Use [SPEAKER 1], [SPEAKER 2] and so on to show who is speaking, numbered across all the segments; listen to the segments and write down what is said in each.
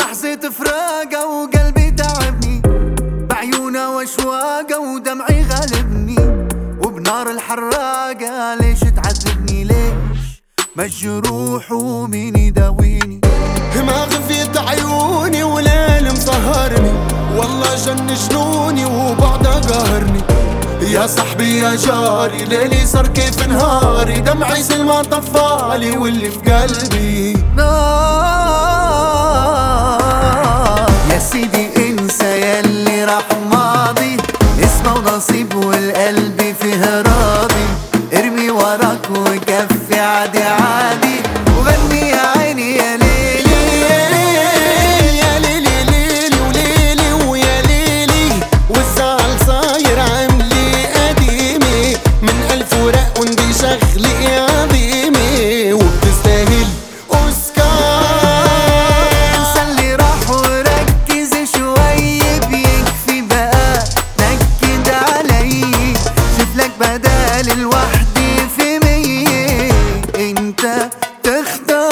[SPEAKER 1] لحظة فراقة وقلبي تعبني، بعيونها واشواقة ودمعي غالبني، وبنار الحراقة ليش تعذبني؟ ليش مجروح ومين يداويني؟
[SPEAKER 2] ما غفيت عيوني وليل مسهرني، والله جن جنوني وبعدها قهرني. يا صاحبي يا جاري ليلي صار كيف نهاري، دمعي زي ما طفالي واللي في قلبي
[SPEAKER 1] نار. يا سيدي انسى ياللي راح ماضي، اسمه ونصيب والقلب فيه راضي. ارمي وراك وكفي عادي عادي، وغني يا عيني يا ليلي
[SPEAKER 2] يا ليلي ليلي وليلي ويا ليلي. والزعل صاير عملي قديمي، من ألف ورق وندي شغلي عظيمي، وبتستاهل أوسكار.
[SPEAKER 1] انسى اللي راح وركز شوي، بيكفي بقى نكد علي. شوفلك بدال الوحدي في مية، انت تختار.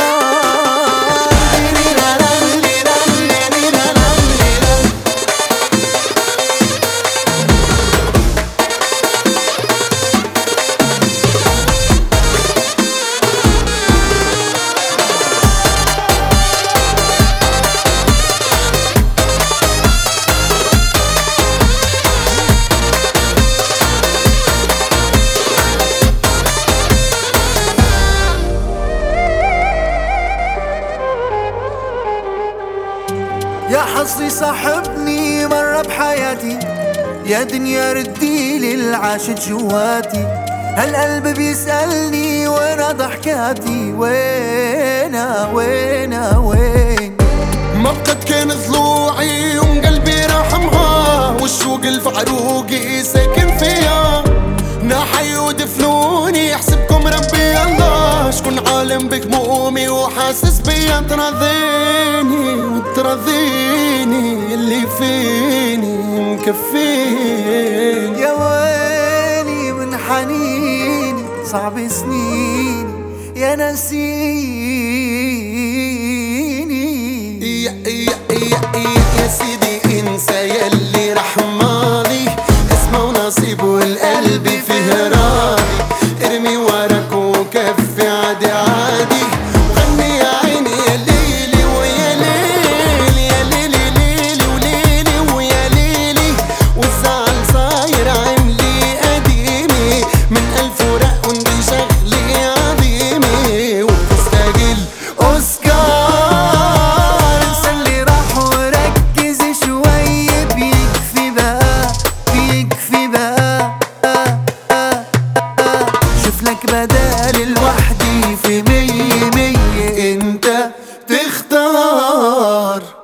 [SPEAKER 1] يا حظي صاحبني مرة بحياتي، يا دنيا رديلي العاشت جواتي. هالقلب بيسألني وين ضحكاتي، وينا وينا وين؟
[SPEAKER 2] ما بقت كان ضلوعي قلبي راح معاه، والشوق الفعروقي ساكن فيها. ناحي ودفنوني احسبكم ربي الله، شكون عالم بهمومي وحاسس بيا. ترضيني وترضيني اللي فيني مكفيني.
[SPEAKER 1] يا ويلي من حنيني صعب سنيني يا نسيني.
[SPEAKER 2] يا سيدي انسى ياللي راح ماضي، اسمه ونصيب والقلب فيه راضي. ارمي وراك وكفي عادي عادي، وغني يا عيني يا ليلي ويا ليلي. يا ليلي ليلي وليلي ويا ليلي. والزعل صاير عملي قديمي، من ألف ورق وندي شغلي عظيمي، وبتستاهل أوسكار.
[SPEAKER 1] انسى اللي راح وركز شوي، بيكفي بقى بيكفي بقى. شوفلك بدال الوحدي في مية مية، انت تختار.